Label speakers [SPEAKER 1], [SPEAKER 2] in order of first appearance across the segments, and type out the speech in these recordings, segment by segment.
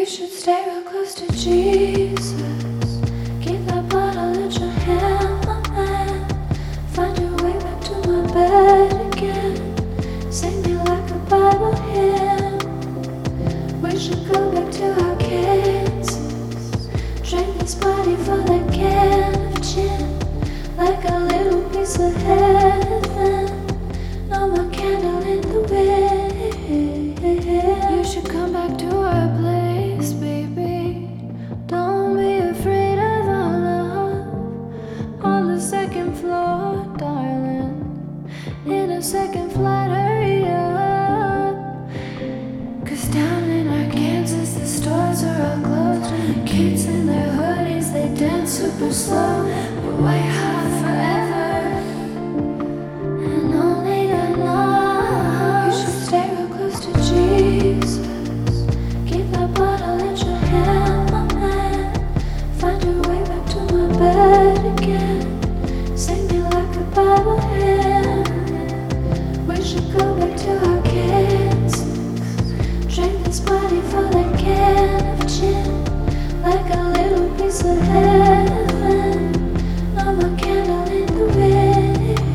[SPEAKER 1] should stay real close to Jesus. Keep that bottle in your hand, my man. Find your way back to my bed again. Sing me like a Bible hymn. We should go back to our Kansas. Drink this body full of can of gin, like a little piece of heaven. No more candle in the wind. You should come back to our place, baby. Don't be afraid of our love. On the second floor, darling. In a second flight, hurry up. 'Cause down in Arkansas, the stores are all closed. Kids in their hoodies, they dance super slow. But white hot forever. And only God knows. You should stay real close to Jesus. Keep that bottle in your hand, my man. Find your way back to my bed again. Sing me like a Bible hymn. We should go back to our Kansas. Drink this body full of can of gin, like a little piece of heaven. No more candle in the wind.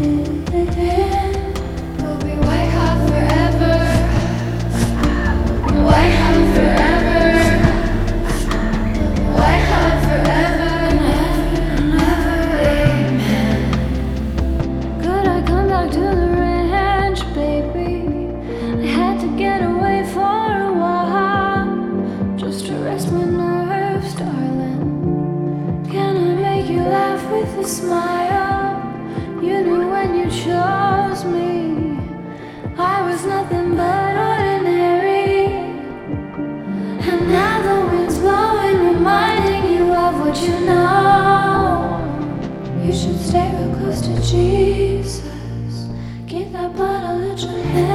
[SPEAKER 1] We'll be white hot forever. White hot forever. White hot forever and ever, amen. Could I come back to the ranch, baby? I had to get away for a while, just to rest my nerves, darling. Can I make you laugh with a smile? You knew when you chose me, I was nothing but ordinary. And now the wind's blowing, reminding you of what you know. You should stay real close to Jesus. Keep that bottle in your hand.